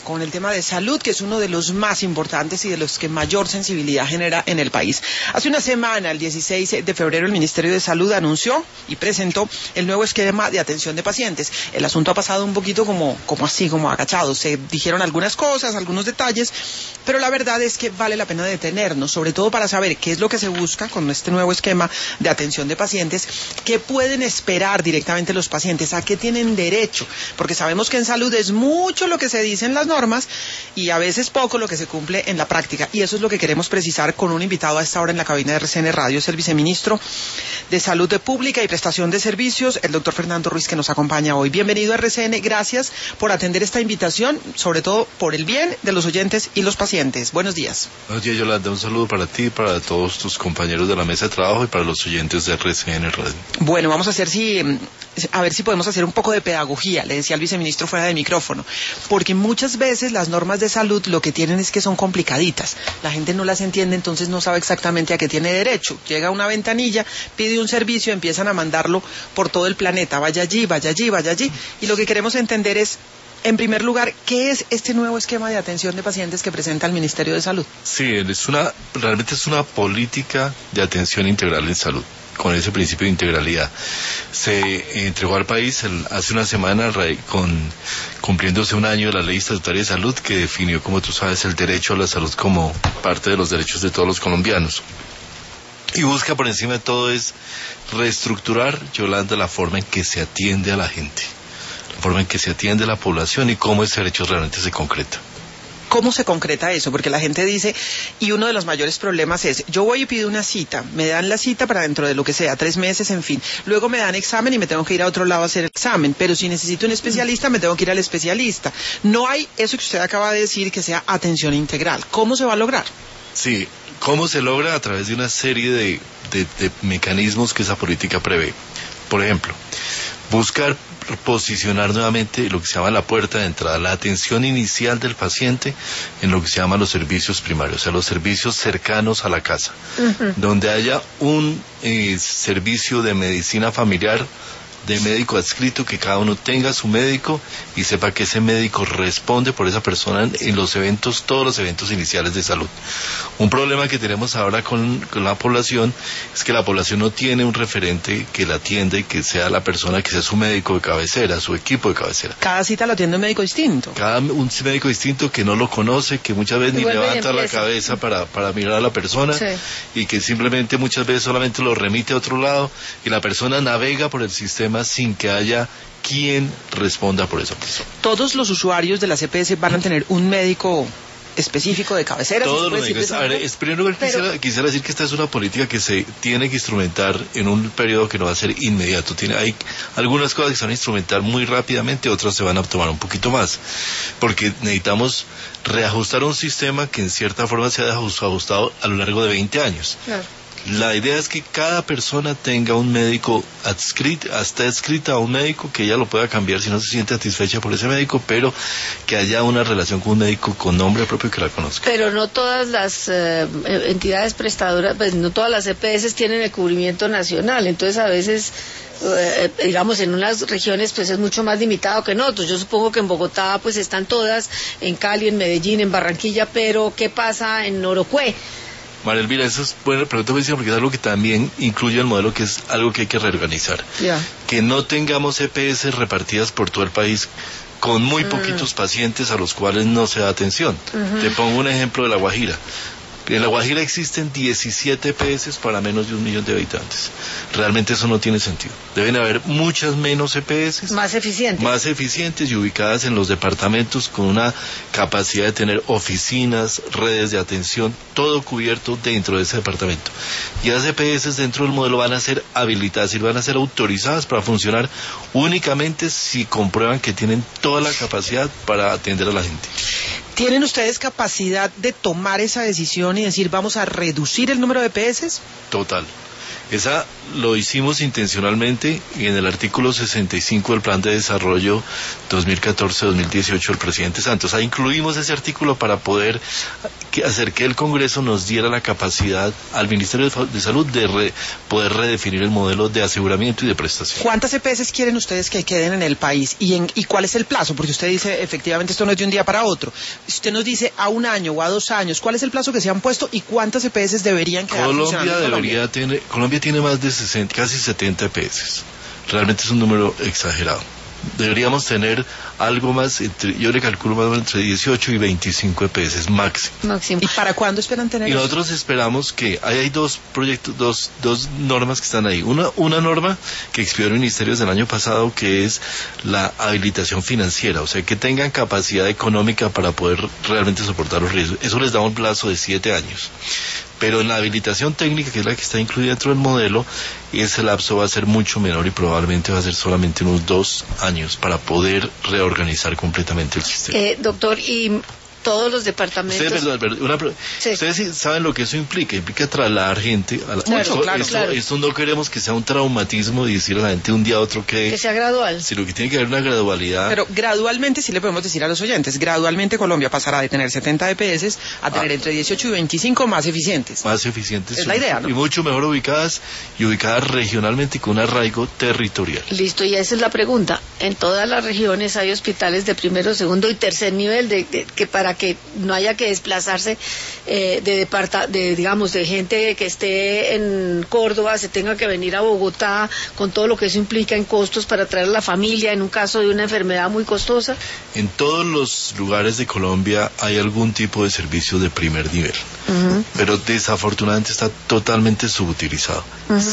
con el tema de salud, que es uno de los más importantes y de los que mayor sensibilidad genera en el país. Hace una semana, el 16 de febrero, el Ministerio de Salud anunció y presentó el nuevo esquema de atención de pacientes. El asunto ha pasado un poquito como agachado. Se dijeron algunas cosas, algunos detalles, pero la verdad es que vale la pena detenernos, sobre todo para saber qué es lo que se busca con este nuevo esquema de atención de pacientes, qué pueden esperar directamente los pacientes, a qué tienen derecho, porque sabemos que en salud es mucho lo que se dice en las normas y a veces poco lo que se cumple en la práctica, y eso es lo que queremos precisar con un invitado a esta hora en la cabina de RCN Radio. Es el viceministro de Salud Pública y Prestación de Servicios, el doctor Fernando Ruiz, que nos acompaña hoy. Bienvenido a RCN, gracias por atender esta invitación, sobre todo por el bien de los oyentes y los pacientes. Buenos días. Buenos días, Yolanda, un saludo para ti, para todos tus compañeros de la mesa de trabajo y para los oyentes de RCN Radio. Bueno, vamos a ver si podemos hacer un poco de pedagogía, le decía al viceministro fuera de micrófono, porque muchas veces las normas de salud lo que tienen es que son complicaditas, la gente no las entiende, entonces no sabe exactamente a qué tiene derecho, llega a una ventanilla, pide un servicio, empiezan a mandarlo por todo el planeta, vaya allí, vaya allí, vaya allí, y lo que queremos entender es, en primer lugar, ¿qué es este nuevo esquema de atención de pacientes que presenta el Ministerio de Salud? Sí, realmente es una política de atención integral en salud, con ese principio de integralidad. Se entregó al país hace una semana, cumpliéndose un año de la Ley Estatutaria de Salud, que definió, como tú sabes, el derecho a la salud como parte de los derechos de todos los colombianos. Y busca por encima de todo es reestructurar, Yolanda, la forma en que se atiende a la gente, la forma en que se atiende a la población y cómo ese derecho realmente se concreta. ¿Cómo se concreta eso? Porque la gente dice, y uno de los mayores problemas es, yo voy y pido una cita, me dan la cita para dentro de lo que sea, 3 meses, en fin, luego me dan examen y me tengo que ir a otro lado a hacer el examen, pero si necesito un especialista, me tengo que ir al especialista. No hay eso que usted acaba de decir, que sea atención integral. ¿Cómo se va a lograr? Sí, ¿cómo se logra? A través de una serie de mecanismos que esa política prevé. Por ejemplo, buscar posicionar nuevamente lo que se llama la puerta de entrada, la atención inicial del paciente en lo que se llama los servicios primarios, o sea, los servicios cercanos a la casa, donde haya un servicio de medicina familiar, de médico adscrito, que cada uno tenga su médico y sepa que ese médico responde por esa persona en los eventos, todos los eventos iniciales de salud. Un problema que tenemos ahora con la población es que la población no tiene un referente que la atienda y que sea la persona que sea su médico de cabecera, su equipo de cabecera. Cada cita lo atiende un médico distinto. Un médico distinto que no lo conoce, que muchas veces ni levanta la cabeza para mirar a la persona, sí, y que simplemente muchas veces solamente lo remite a otro lado y la persona navega por el sistema sin que haya quien responda por esa persona. ¿Todos los usuarios de la EPS van a tener un médico específico de cabecera? Todos los médicos. A ver, primero quisiera decir que esta es una política que se tiene que instrumentar en un periodo que no va a ser inmediato. Hay algunas cosas que se van a instrumentar muy rápidamente, otras se van a tomar un poquito más, porque necesitamos reajustar un sistema que en cierta forma se ha ajustado a lo largo de 20 años. Claro. La idea es que cada persona tenga un médico esté adscrita a un médico, que ella lo pueda cambiar si no se siente satisfecha por ese médico, pero que haya una relación con un médico con nombre propio que la conozca. Pero no todas las entidades prestadoras, pues no todas las EPS tienen el cubrimiento nacional, entonces a veces digamos en unas regiones pues es mucho más limitado que en otros. Yo supongo que en Bogotá pues están todas, en Cali, en Medellín, en Barranquilla, pero ¿qué pasa en Norocué? María Elvira, eso es buena pregunta, porque es algo que también incluye el modelo, que es algo que hay que reorganizar. Que no tengamos EPS repartidas por todo el país con muy poquitos pacientes a los cuales no se da atención. Te pongo un ejemplo de La Guajira. En La Guajira existen 17 EPS para menos de 1 millón de habitantes. Realmente eso no tiene sentido. Deben haber muchas menos EPS. Más eficientes. Más eficientes y ubicadas en los departamentos con una capacidad de tener oficinas, redes de atención, todo cubierto dentro de ese departamento. Y las EPS dentro del modelo van a ser habilitadas y van a ser autorizadas para funcionar únicamente si comprueban que tienen toda la capacidad para atender a la gente. ¿Tienen ustedes capacidad de tomar esa decisión y decir vamos a reducir el número de EPS? Total. Esa lo hicimos intencionalmente y en el artículo 65 del Plan de Desarrollo 2014-2018 del presidente Santos. Ahí incluimos ese artículo para poder hacer que el Congreso nos diera la capacidad al Ministerio de Salud de poder redefinir el modelo de aseguramiento y de prestación. ¿Cuántas EPS quieren ustedes que queden en el país? ¿Y cuál es el plazo? Porque usted dice, efectivamente, esto no es de un día para otro. Si usted nos dice a 1 año o a 2 años, ¿cuál es el plazo que se han puesto y cuántas EPS deberían quedar funcionando en Colombia? Colombia tiene más de 60, casi 70 EPS. Realmente es un número exagerado. Deberíamos tener algo más, yo le calculo más o menos entre 18 y 25 EPS máximo. ¿Y para cuándo esperan tener eso? Y nosotros esperamos que, hay dos proyectos, dos normas que están ahí. Una norma que expidió el Ministerio desde el año pasado, que es la habilitación financiera, o sea, que tengan capacidad económica para poder realmente soportar los riesgos. Eso les da un plazo de 7 años. Pero en la habilitación técnica, que es la que está incluida dentro del modelo, ese lapso va a ser mucho menor y probablemente va a ser solamente unos 2 años para poder reorganizar completamente el sistema. Doctor, y todos los departamentos... Ustedes sí saben lo que eso implica. Implica trasladar gente a la... Claro. Esto no queremos que sea un traumatismo y decir a la gente de un día a otro que sea gradual. Sino que tiene que haber una gradualidad. Pero gradualmente, sí le podemos decir a los oyentes, gradualmente Colombia pasará de tener 70 EPS a tener entre 18 y 25 más eficientes. Más eficientes. Es la idea, ¿no? Y mucho mejor ubicadas regionalmente y con un arraigo territorial. Listo, y esa es la pregunta. En todas las regiones hay hospitales de primero, segundo y tercer nivel que para que no haya que desplazarse de gente que esté en Córdoba, se tenga que venir a Bogotá con todo lo que eso implica en costos para traer a la familia en un caso de una enfermedad muy costosa. En todos los lugares de Colombia hay algún tipo de servicio de primer nivel, pero desafortunadamente está totalmente subutilizado.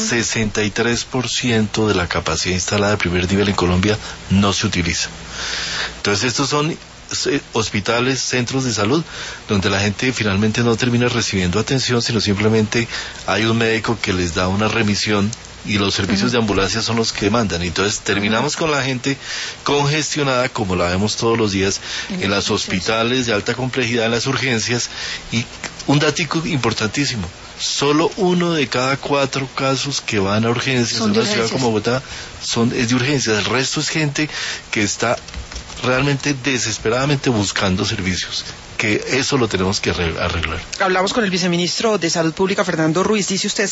63% de la capacidad instalada de primer nivel en Colombia no se utiliza. Entonces estos son hospitales, centros de salud, donde la gente finalmente no termina recibiendo atención, sino simplemente hay un médico que les da una remisión y los servicios de ambulancia son los que mandan. Entonces terminamos con la gente congestionada, como la vemos todos los días en los hospitales de alta complejidad, en las urgencias. Y un datico importantísimo: solo 1 de cada 4 casos que van a urgencias en una ciudad como Bogotá es de urgencias. El resto es gente que está realmente desesperadamente buscando servicios, que eso lo tenemos que arreglar. Hablamos con el viceministro de Salud Pública, Fernando Ruiz. Dice usted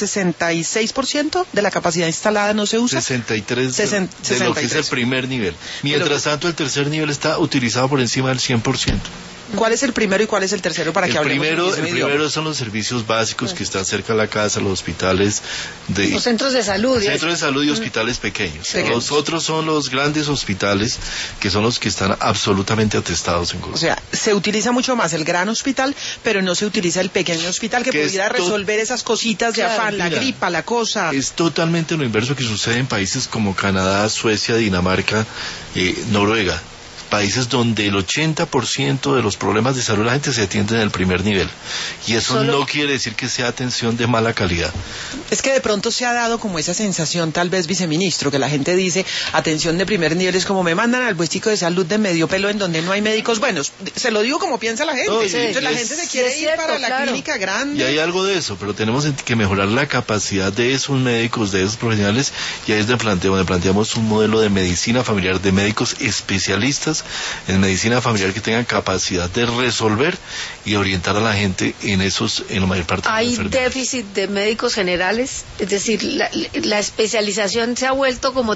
66% de la capacidad instalada no se usa. 63% de lo que es el primer nivel. Mientras tanto, el tercer nivel está utilizado por encima del 100%. ¿Cuál es el primero y cuál es el tercero para que hablemos? El primero son los servicios básicos que están cerca de la casa, los hospitales, los centros de salud. Centros de salud y hospitales pequeños. Los otros son los grandes hospitales, que son los que están absolutamente atestados en Colombia. O sea, se utiliza mucho más el gran hospital, pero no se utiliza el pequeño hospital que pudiera resolver esas cositas de afán, la gripa, la cosa. Es totalmente lo inverso que sucede en países como Canadá, Suecia, Dinamarca, Noruega. Países donde el 80% de los problemas de salud la gente se atiende en el primer nivel. Y eso no quiere decir que sea atención de mala calidad. Es que de pronto se ha dado como esa sensación, tal vez, viceministro, que la gente dice, atención de primer nivel es como me mandan al puestico de salud de medio pelo en donde no hay médicos buenos. Se lo digo como piensa la gente. Entonces la gente se quiere ir para la clínica grande. Y hay algo de eso, pero tenemos que mejorar la capacidad de esos médicos, de esos profesionales, y ahí es donde planteamos un modelo de medicina familiar, de médicos especialistas en medicina familiar que tengan capacidad de resolver y orientar a la gente en la mayor parte de las enfermedades. ¿Hay déficit de médicos generales? Es decir, la especialización se ha vuelto como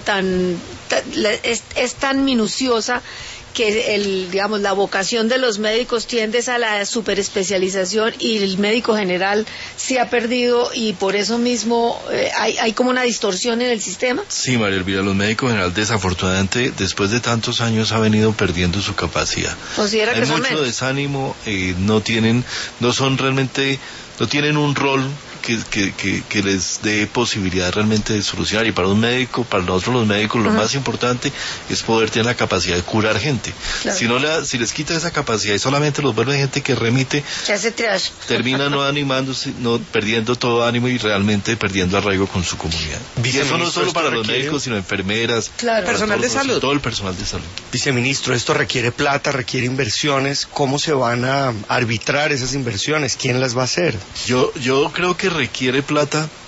es tan minuciosa que la vocación de los médicos tiende a la superespecialización y el médico general se ha perdido y por eso mismo hay como una distorsión en el sistema. Sí, María Elvira, los médicos generales desafortunadamente después de tantos años han venido perdiendo su capacidad. ¿Considera que son mucho menos? Desánimo, no tienen un rol que les dé posibilidad realmente de solucionar. Y para un médico, para nosotros los médicos, lo más importante es poder tener la capacidad de curar gente. Claro. Si les quita esa capacidad y solamente los vuelve gente que remite, se hace triage, termina no animándose, perdiendo todo ánimo y realmente perdiendo arraigo con su comunidad. Y eso no solo para los médicos, sino enfermeras, personal de salud. Todo el personal de salud. Viceministro, esto requiere plata, requiere inversiones. ¿Cómo se van a arbitrar esas inversiones? ¿Quién las va a hacer? Yo creo que requiere plata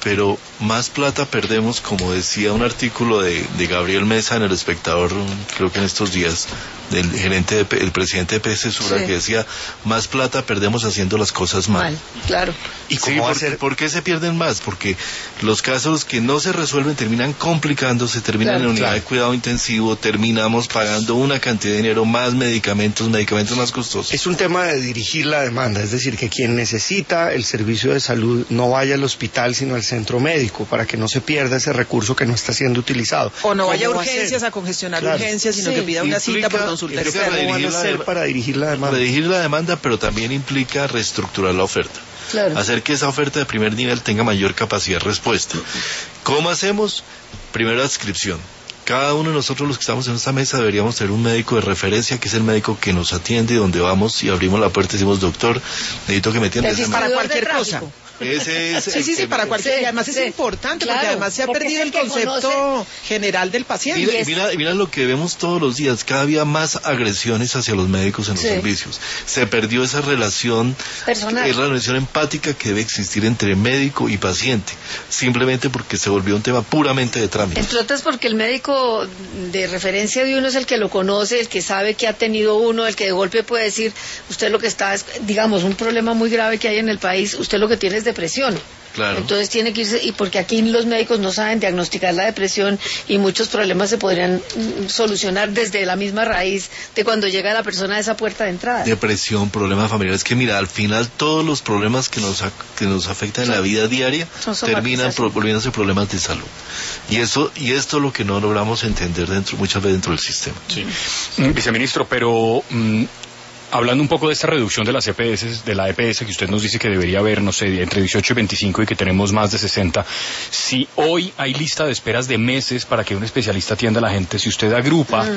pero más plata perdemos, como decía un artículo de Gabriel Mesa en El Espectador, creo que en estos días, del el presidente de PS Sura, que decía, más plata perdemos haciendo las cosas mal. Claro. ¿Y cómo va a ser? ¿Por qué se pierden más? Porque los casos que no se resuelven terminan complicándose, terminan en unidad de cuidado intensivo, terminamos pagando una cantidad de dinero, más medicamentos más costosos. Es un tema de dirigir la demanda, es decir, que quien necesita el servicio de salud no vaya al hospital, sino al centro médico, para que no se pierda ese recurso que no está siendo utilizado. O no vaya a urgencias a congestionar urgencias, sino que pida una cita por consulta externa. ¿Cómo van a hacer para dirigir la demanda? Redirigir la demanda, pero también implica reestructurar la oferta. Claro. Hacer que esa oferta de primer nivel tenga mayor capacidad de respuesta. ¿Cómo hacemos? Primero, adscripción. Cada uno de nosotros, los que estamos en esta mesa, deberíamos tener un médico de referencia, que es el médico que nos atiende, donde vamos y abrimos la puerta y decimos, doctor, necesito que me atienda. Para cualquier cosa. Ese es sí, para cualquier. Y además es importante, porque además se ha perdido el concepto general del paciente. Mira lo que vemos todos los días, cada día más agresiones hacia los médicos en los servicios. Se perdió esa relación personal, es la relación empática que debe existir entre médico y paciente, simplemente porque se volvió un tema puramente de trámite. Entre otras porque el médico de referencia de uno es el que lo conoce, el que sabe que ha tenido uno, el que de golpe puede decir, usted lo que está es, digamos, un problema muy grave que hay en el país, usted lo que tiene es depresión. Claro. Entonces tiene que irse, y porque aquí los médicos no saben diagnosticar la depresión, y muchos problemas se podrían solucionar desde la misma raíz de cuando llega la persona a esa puerta de entrada. Depresión, problemas familiares, que mira, al final todos los problemas que nos afectan en la vida diaria terminan volviéndose problemas de salud. Y esto es lo que no logramos entender muchas veces dentro del sistema. Sí. Viceministro, pero hablando un poco de esta reducción de las EPS, de la EPS que usted nos dice que debería haber, no sé, entre 18 y 25 y que tenemos más de 60, si hoy hay lista de esperas de meses para que un especialista atienda a la gente, si usted agrupa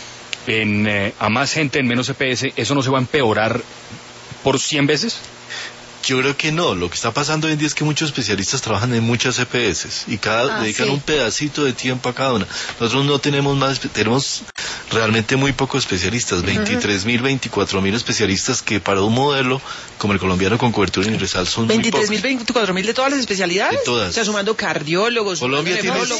a más gente en menos EPS, ¿eso no se va a empeorar por 100 veces? Yo creo que no. Lo que está pasando hoy en día es que muchos especialistas trabajan en muchas EPS y dedican un pedacito de tiempo a cada una. Nosotros no tenemos tenemos realmente muy pocos especialistas, 23.000, 24.000 especialistas, que para un modelo como el colombiano con cobertura universal son muy pocos. 23.000, 24.000 de todas las especialidades. De todas. O sea, sumando cardiólogos, Colombia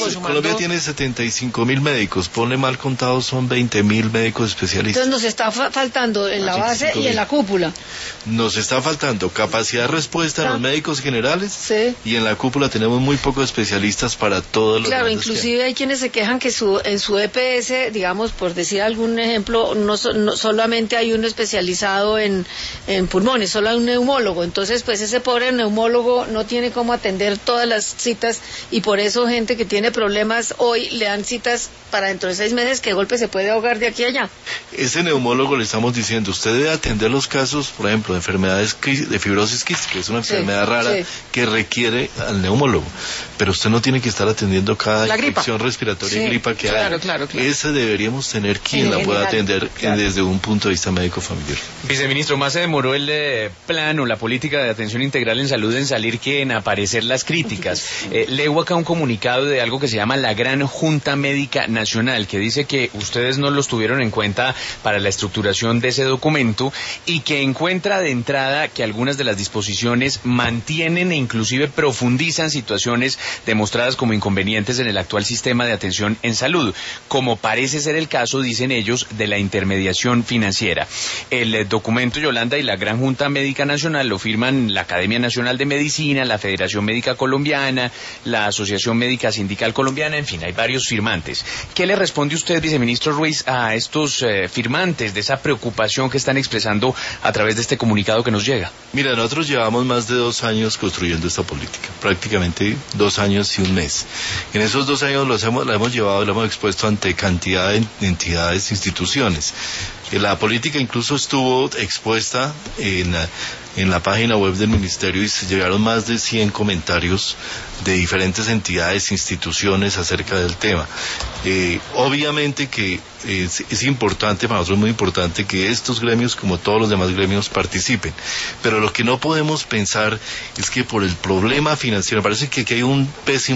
tiene 75.000 médicos, ponle mal contados, son 20.000 médicos especialistas. Entonces nos está faltando en la base y en la cúpula. Nos está faltando capacidad de respuesta en los médicos generales, y en la cúpula tenemos muy pocos especialistas para todos los. Claro, inclusive hay quienes se quejan que en su EPS, digamos, por decir algún ejemplo, no solamente hay uno especializado en pulmones, solo hay un neumólogo. Entonces, pues ese pobre neumólogo no tiene cómo atender todas las citas, y por eso gente que tiene problemas hoy le dan citas para dentro de 6 meses, que de golpe se puede ahogar de aquí a allá. Ese neumólogo, le estamos diciendo, usted debe atender los casos, por ejemplo, de enfermedades de fibrosis quística, que es una enfermedad rara que requiere al neumólogo, pero usted no tiene que estar atendiendo cada infección respiratoria y gripa que hay. Claro. Ese deberíamos tener quien la pueda atender desde un punto de vista médico familiar. Viceministro, más se demoró el plan o la política de atención integral en salud en salir que en aparecer las críticas. Leo acá un comunicado de algo que se llama la Gran Junta Médica Nacional, que dice que ustedes no los tuvieron en cuenta para la estructuración de ese documento, y que encuentra de entrada que algunas de las disposiciones mantienen e inclusive profundizan situaciones demostradas como inconvenientes en el actual sistema de atención en salud, como parece ser el caso, dicen ellos, de la intermediación financiera. El documento, Yolanda, y la Gran Junta Médica Nacional lo firman la Academia Nacional de Medicina, la Federación Médica Colombiana, la Asociación Médica Sindical Colombiana, en fin, hay varios firmantes. ¿Qué le responde usted, viceministro Ruiz, a estos firmantes de esa preocupación que están expresando a través de este comunicado que nos llega? Mira, nosotros llevamos más de 2 años construyendo esta política, prácticamente 2 años y un mes. En esos 2 años la hemos llevado, la hemos expuesto ante cantidad de entidades, instituciones. La política incluso estuvo expuesta en la página web del ministerio, y se llegaron más de 100 comentarios de diferentes entidades, instituciones acerca del tema. Obviamente que es importante, para nosotros es muy importante que estos gremios, como todos los demás gremios, participen, pero lo que no podemos pensar es que por el problema financiero, parece que aquí hay un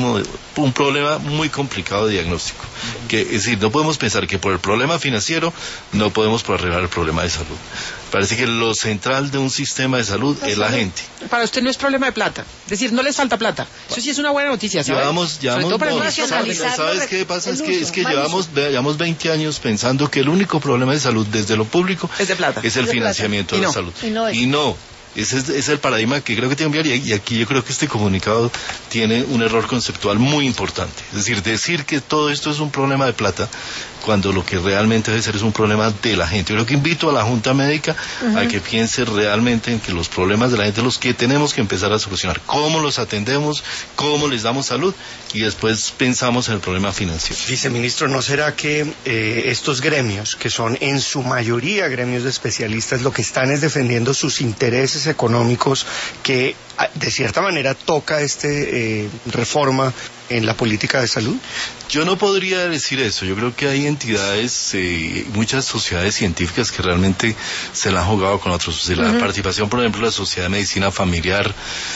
problema muy complicado de diagnóstico, es decir, no podemos pensar que por el problema financiero no podemos por arreglar el problema de salud. Parece que lo central de un sistema de salud es la gente. Para usted no es problema de plata, es decir, no les falta plata. Eso sí es una buena noticia, ¿sabes? ¿Sabes qué pasa? Es que llevamos 20 años pensando que el único problema de salud desde lo público es de plata, es el financiamiento de la salud. Y no. Ese es el paradigma que creo que tiene que cambiar, y aquí yo creo que este comunicado tiene un error conceptual muy importante. Es decir que todo esto es un problema de plata, cuando lo que realmente debe ser es un problema de la gente. Yo creo que invito a la Junta Médica a que piense realmente en que los problemas de la gente, los que tenemos que empezar a solucionar, cómo los atendemos, cómo les damos salud, y después pensamos en el problema financiero. Viceministro, ¿no será que estos gremios, que son en su mayoría gremios de especialistas, lo que están es defendiendo sus intereses económicos, que de cierta manera toca reforma en la política de salud? Yo no podría decir eso. Yo creo que hay entidades, muchas sociedades científicas que realmente se la han jugado con otros. La participación, por ejemplo, de la Sociedad de Medicina Familiar,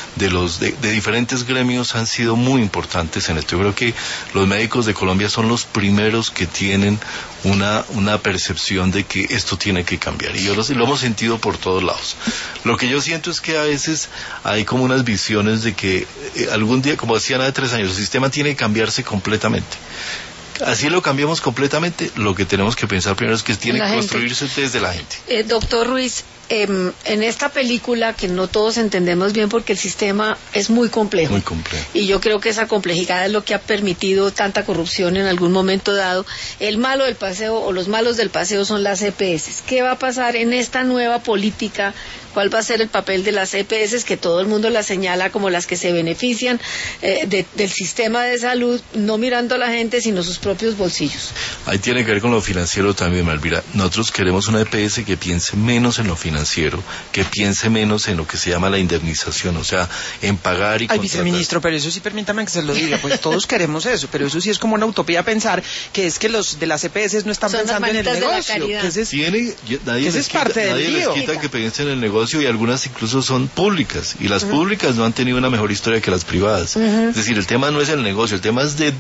de diferentes gremios, han sido muy importantes en esto. Yo creo que los médicos de Colombia son los primeros que tienen una percepción de que esto tiene que cambiar, y lo hemos sentido por todos lados. Lo que yo siento es que a veces hay como unas visiones de que algún día, como decían hace 3 años, el sistema tiene que cambiarse completamente. Así lo cambiamos completamente, lo que tenemos que pensar primero es que tiene que construirse desde la gente. Doctor Ruiz, en esta película, que no todos entendemos bien porque el sistema es muy complejo. Muy complejo. Y yo creo que esa complejidad es lo que ha permitido tanta corrupción en algún momento dado. El malo del paseo, o los malos del paseo, son las EPS. ¿Qué va a pasar en esta nueva política? ¿Cuál va a ser el papel de las EPS, que todo el mundo las señala como las que se benefician del sistema de salud, no mirando a la gente, sino sus propios bolsillos? Ahí tiene que ver con lo financiero también, Malvira. Nosotros queremos una EPS que piense menos en lo financiero, que piense menos en lo que se llama la indemnización, o sea, en pagar y contratar. Ay, viceministro, pero eso sí, permítame que se lo diga, pues todos queremos eso, pero eso sí es como una utopía pensar que es que los de las EPS no están pensando en el negocio. Nadie les quita que piensen en el negocio, y algunas incluso son públicas, y las públicas no han tenido una mejor historia que las privadas. Es decir, el tema no es el negocio, el tema es de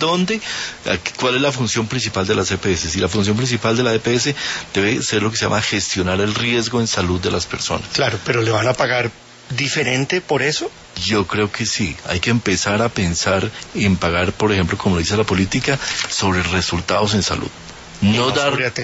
cuál es la función principal de las EPS, y la función principal de la EPS debe ser lo que se llama gestionar el riesgo en salud de las personas. Claro, pero ¿le van a pagar diferente por eso? Yo creo que sí. Hay que empezar a pensar en pagar, por ejemplo, como lo dice la política, sobre resultados en salud. No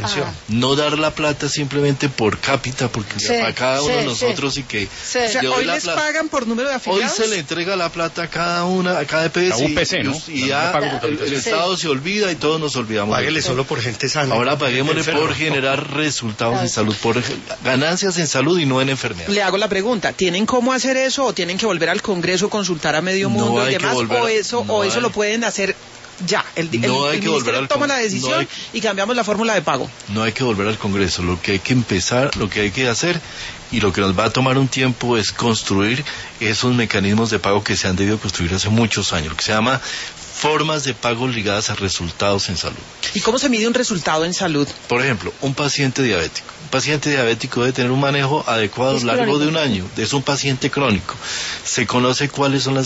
dar la plata simplemente por cápita, porque a cada uno de nosotros, y que o sea, hoy les pagan por número de afiliados. Hoy se le entrega la plata a cada EPS, a un PC, ¿no? Y ya el Estado se olvida y todos nos olvidamos. Páguele solo por gente sana. Ahora paguémosle por generar resultados en salud, por ganancias en salud y no en enfermedad. Le hago la pregunta, ¿tienen cómo hacer eso, o tienen que volver al Congreso, consultar a medio mundo y demás, o eso lo pueden hacer ya? El ministerio toma la decisión y cambiamos la fórmula de pago. No hay que volver al Congreso. Lo que hay que empezar, lo que hay que hacer, y lo que nos va a tomar un tiempo, es construir esos mecanismos de pago que se han debido construir hace muchos años, lo que se llama formas de pago ligadas a resultados en salud. ¿Y cómo se mide un resultado en salud? Por ejemplo, un paciente diabético. Un paciente diabético debe tener un manejo adecuado a lo largo de un año. Es un paciente crónico. Se conoce cuáles son la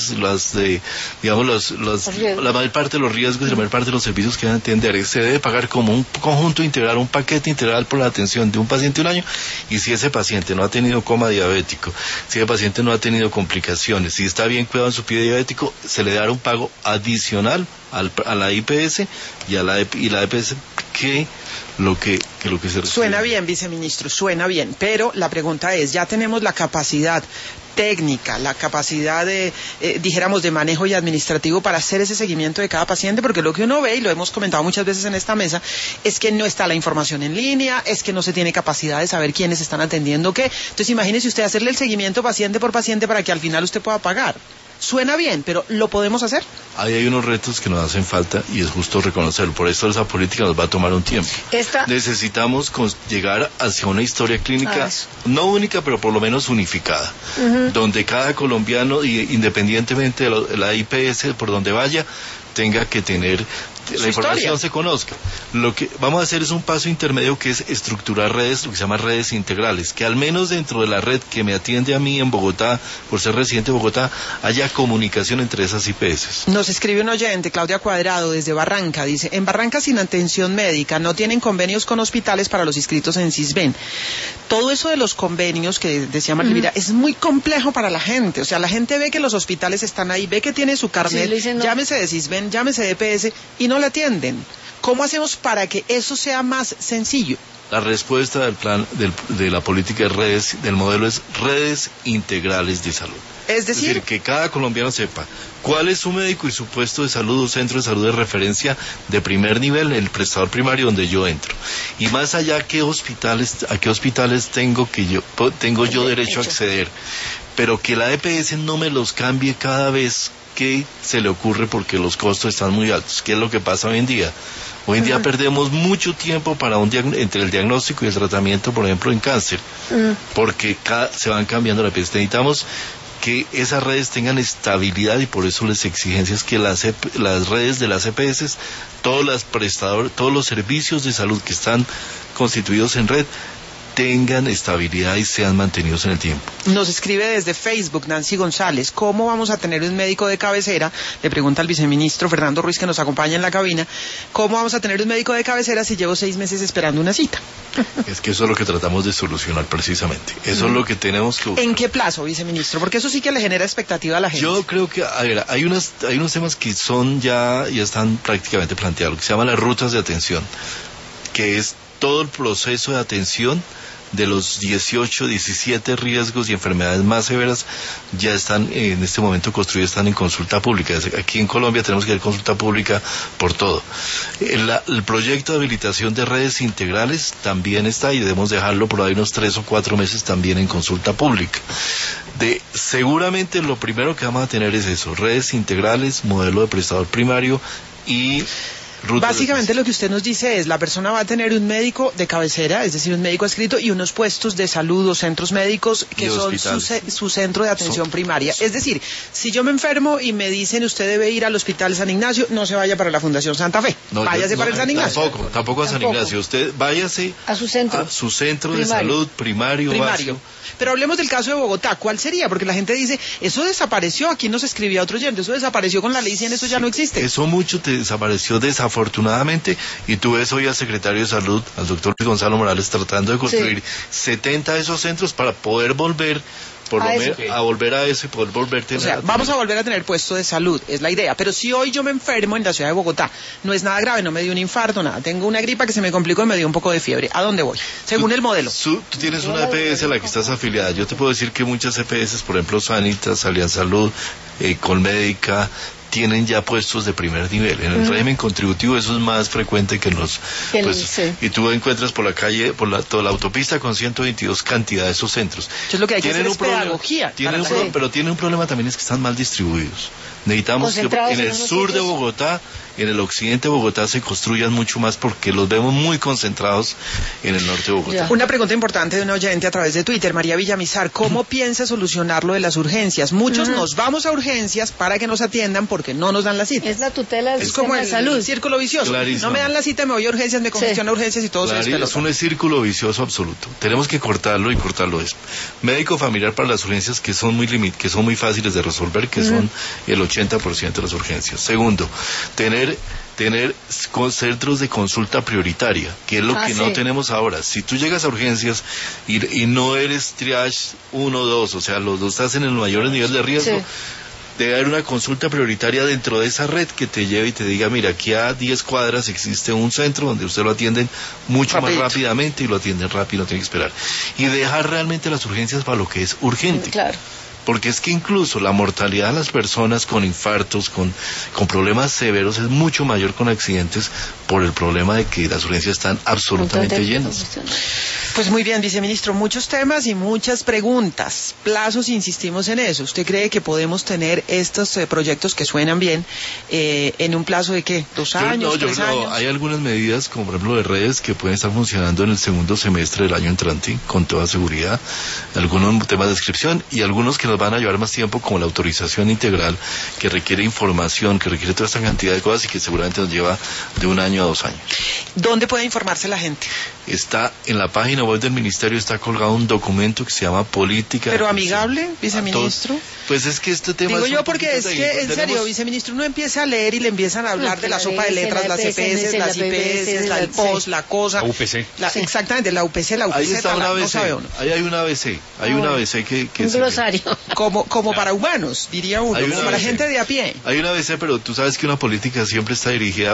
mayor parte de los riesgos y la mayor parte de los servicios que deben atender. Se debe pagar como un conjunto integral, un paquete integral por la atención de un paciente un año. Y si ese paciente no ha tenido coma diabético, si ese paciente no ha tenido complicaciones, si está bien cuidado en su pie diabético, se le dará un pago adicional a la IPS y la EPS que lo que se refiere. Suena bien, viceministro, suena bien, pero la pregunta es, ¿ya tenemos la capacidad técnica, la capacidad de, dijéramos, de manejo y administrativo para hacer ese seguimiento de cada paciente? Porque lo que uno ve, y lo hemos comentado muchas veces en esta mesa, es que no está la información en línea, es que no se tiene capacidad de saber quiénes están atendiendo qué. Entonces imagínese usted hacerle el seguimiento paciente por paciente para que al final usted pueda pagar. Suena bien, pero ¿lo podemos hacer? Ahí hay unos retos que nos hacen falta, y es justo reconocerlo. Por eso esa política nos va a tomar un tiempo. Necesitamos llegar hacia una historia clínica, no única, pero por lo menos unificada, donde cada colombiano, independientemente de la IPS por donde vaya, tenga que tener la información se conozca. Lo que vamos a hacer es un paso intermedio, que es estructurar redes, lo que se llama redes integrales, que al menos dentro de la red que me atiende a mí en Bogotá, por ser residente de Bogotá, haya comunicación entre esas IPS. Nos escribe un oyente, Claudia Cuadrado, desde Barranca, dice: en Barranca, sin atención médica, no tienen convenios con hospitales para los inscritos en Sisbén. Todo eso de los convenios que decía Margarita, es muy complejo para la gente. O sea, la gente ve que los hospitales están ahí, ve que tiene su carnet, no. Llámese de Sisbén, llámese de EPS, y no la atienden. ¿Cómo hacemos para que eso sea más sencillo? La respuesta del plan de la política de redes, del modelo, es redes integrales de salud. Es decir, que cada colombiano sepa cuál es su médico y su puesto de salud o centro de salud de referencia de primer nivel, el prestador primario donde yo entro. Y más allá, a qué hospitales tengo yo derecho a acceder. Pero que la EPS no me los cambie cada vez que se le ocurre, porque los costos están muy altos. ¿Qué es lo que pasa hoy en día? Hoy en día perdemos mucho tiempo entre el diagnóstico y el tratamiento, por ejemplo, en cáncer, porque se van cambiando la EPS. Necesitamos que esas redes tengan estabilidad, y por eso las exigencias que las redes de las EPS, todos los servicios de salud que están constituidos en red, tengan estabilidad y sean mantenidos en el tiempo. Nos escribe desde Facebook Nancy González: ¿cómo vamos a tener un médico de cabecera? Le pregunta al viceministro Fernando Ruiz, que nos acompaña en la cabina, ¿cómo vamos a tener un médico de cabecera si llevo 6 meses esperando una cita? Es que eso es lo que tratamos de solucionar precisamente. Eso es lo que tenemos que buscar. ¿En qué plazo, viceministro? Porque eso sí que le genera expectativa a la gente. Yo creo que, a ver, hay unos temas que ya están prácticamente planteados, que se llaman las rutas de atención, que es todo el proceso de atención de los 17 riesgos y enfermedades más severas. Ya están en este momento construidas, están en consulta pública. Aquí en Colombia tenemos que hacer consulta pública por todo. El proyecto de habilitación de redes integrales también está, y debemos dejarlo por ahí unos 3 o 4 meses también en consulta pública. Seguramente lo primero que vamos a tener es eso: redes integrales, modelo de prestador primario y básicamente lo que usted nos dice es: la persona va a tener un médico de cabecera, es decir, un médico adscrito, y unos puestos de salud o centros médicos que son su centro de atención primaria. Es decir, si yo me enfermo y me dicen usted debe ir al Hospital San Ignacio, no se vaya para la Fundación Santa Fe, váyase para el San Ignacio. Tampoco a San Ignacio, usted váyase a su centro de salud primario. Pero hablemos del caso de Bogotá. ¿Cuál sería? Porque la gente dice, eso desapareció. Aquí nos escribía otro oyente, eso desapareció con la ley 100, eso ya no existe. Eso mucho desapareció desafortunadamente, y tú ves hoy al secretario de Salud, al doctor Gonzalo Morales, tratando de construir 70 de esos centros para poder volver a volver a eso y poder volver a tener... O sea, vamos a volver a tener puesto de salud, es la idea. Pero si hoy yo me enfermo en la ciudad de Bogotá, no es nada grave, no me dio un infarto, nada, tengo una gripa que se me complicó y me dio un poco de fiebre, ¿a dónde voy? Según el modelo. Tú tienes una EPS a la que estás afiliada. Yo te puedo decir que muchas EPS, por ejemplo Sanitas, Alianza Salud, Colmédica, tienen ya puestos de primer nivel. En el régimen contributivo eso es más frecuente que en los... Y tú encuentras por la calle, toda la autopista con 122 cantidad de esos centros. Entonces lo que hay que hacer es pedagogía. Pero tienen un problema también, es que están mal distribuidos. Necesitamos que en el sur de Bogotá, en el occidente de Bogotá se construyan mucho más, porque los vemos muy concentrados en el norte de Bogotá. Una pregunta importante de un oyente a través de Twitter, María Villamizar: ¿cómo piensa solucionar lo de las urgencias? Muchos nos vamos a urgencias para que nos atiendan porque no nos dan la cita. Es la tutela del sistema de salud. Es como el círculo vicioso. Clarísimo. No me dan la cita, me voy a urgencias, me congestiona urgencias y todo se despelota. Es un círculo vicioso absoluto. Tenemos que cortarlo, y cortarlo es médico familiar para las urgencias, que son muy fáciles de resolver, que son el 80% de las urgencias. Segundo, tener centros de consulta prioritaria, que es lo que no tenemos ahora. Si tú llegas a urgencias y no eres triage 1 o 2, o sea, los dos estás en el mayor nivel de riesgo, debe haber una consulta prioritaria dentro de esa red que te lleve y te diga, mira, aquí a 10 cuadras existe un centro donde usted lo atienden mucho más rápidamente, y lo atienden rápido, no tiene que esperar. Y dejar realmente las urgencias para lo que es urgente. Claro. Porque es que incluso la mortalidad de las personas con infartos, con problemas severos, es mucho mayor con accidentes, por el problema de que las urgencias están absolutamente llenas. Pues muy bien, viceministro, muchos temas y muchas preguntas. Plazos, insistimos en eso. ¿Usted cree que podemos tener estos proyectos que suenan bien en un plazo de qué? ¿2 años, 3 años? Hay algunas medidas, como por ejemplo de redes, que pueden estar funcionando en el segundo semestre del año entrante, con toda seguridad. Algunos temas de descripción y algunos que nos van a llevar más tiempo, como la autorización integral, que requiere información, que requiere toda esta cantidad de cosas y que seguramente nos lleva de 1 año a 2 años. ¿Dónde puede informarse la gente? Está en la página web del ministerio, está colgado un documento que se llama Política. ¿Pero amigable, viceministro? Pues es que este tema digo es yo porque es que, en serio, viceministro, uno empieza a leer y le empiezan a hablar de la sopa de letras, las EPS, las IPS, la POS, la cosa. La UPC. Exactamente, la UPC, la UPC. Ahí está una ABC, no sabe uno. ahí hay una ABC, hay una ABC que un glosario. Como para humanos, diría uno, como para gente de a pie. Hay una ABC, pero tú sabes que una política siempre está dirigida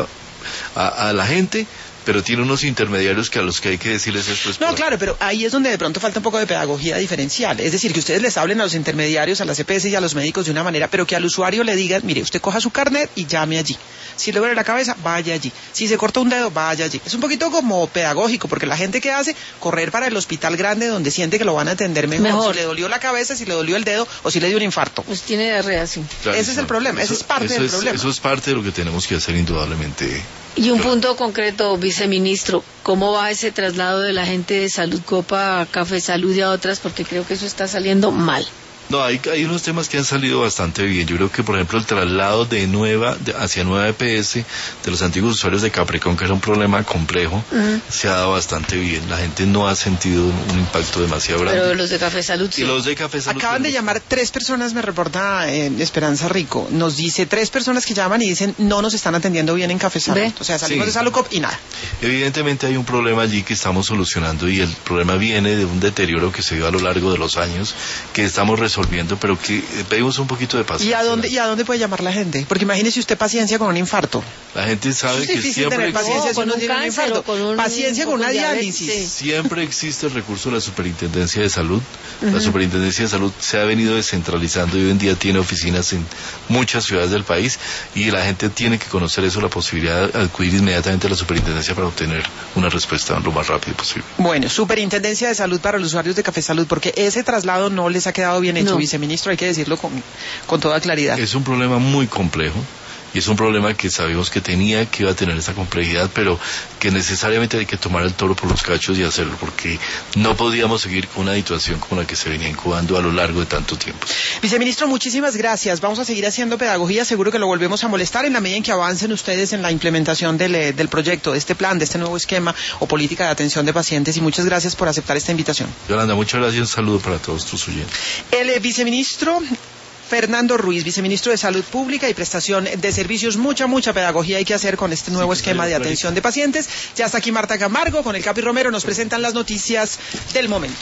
a la gente, pero tiene unos intermediarios que a los que hay que decirles esto es No, claro, pero ahí es donde de pronto falta un poco de pedagogía diferencial. Es decir, que ustedes les hablen a los intermediarios, a las EPS y a los médicos de una manera, pero que al usuario le digan, mire, usted coja su carnet y llame allí. Si le duele la cabeza, vaya allí. Si se corta un dedo, vaya allí. Es un poquito como pedagógico, porque la gente que hace, correr para el hospital grande donde siente que lo van a atender mejor. Si le dolió la cabeza, si le dolió el dedo o si le dio un infarto. Pues tiene diarrea, sí. Claro, ese es el problema, ese es parte del problema. Eso es parte de lo que tenemos que hacer indudablemente. Y un punto concreto, viceministro, ¿cómo va ese traslado de la gente de Salud Copa a Café Salud y a otras? Porque creo que eso está saliendo mal. No, hay unos temas que han salido bastante bien. Yo creo que, por ejemplo, el traslado hacia Nueva EPS de los antiguos usuarios de Capricorn, que era un problema complejo, se ha dado bastante bien. La gente no ha sentido un impacto demasiado grande. Pero los de Café Salud sí. Y los de Café Salud acaban de llamar 3 personas, me reporta Esperanza Rico. Nos dice 3 personas que llaman y dicen no nos están atendiendo bien en Café Salud. O sea, salimos de Salud Cop y nada. Evidentemente hay un problema allí que estamos solucionando y el problema viene de un deterioro que se dio a lo largo de los años, que estamos resolviendo, pero que pedimos un poquito de paciencia. ¿Y a dónde puede llamar la gente? Porque imagínese usted paciencia con un infarto. La gente sabe es que difícil siempre tener paciencia si uno con tiene un cáncer infarto. o con Paciencia con una diálisis. Sí. Siempre existe el recurso de la Superintendencia de Salud. La Superintendencia de Salud se ha venido descentralizando y hoy en día tiene oficinas en muchas ciudades del país y la gente tiene que conocer eso, la posibilidad de acudir inmediatamente a la Superintendencia para obtener una respuesta lo más rápido posible. Bueno, Superintendencia de Salud para los usuarios de Café Salud, porque ese traslado no les ha quedado bien hecho, viceministro, hay que decirlo con toda claridad. Es un problema muy complejo. Y es un problema que sabemos que iba a tener esa complejidad, pero que necesariamente hay que tomar el toro por los cachos y hacerlo, porque no podíamos seguir con una situación como la que se venía incubando a lo largo de tanto tiempo. Viceministro, muchísimas gracias. Vamos a seguir haciendo pedagogía, seguro que lo volvemos a molestar en la medida en que avancen ustedes en la implementación del proyecto, de este plan, de este nuevo esquema o política de atención de pacientes, y muchas gracias por aceptar esta invitación. Yolanda, muchas gracias, un saludo para todos tus oyentes. El viceministro Fernando Ruiz, viceministro de Salud Pública y Prestación de Servicios. Mucha pedagogía hay que hacer con este nuevo esquema de atención de pacientes. Ya está aquí Marta Camargo, con el Capi Romero nos presentan las noticias del momento.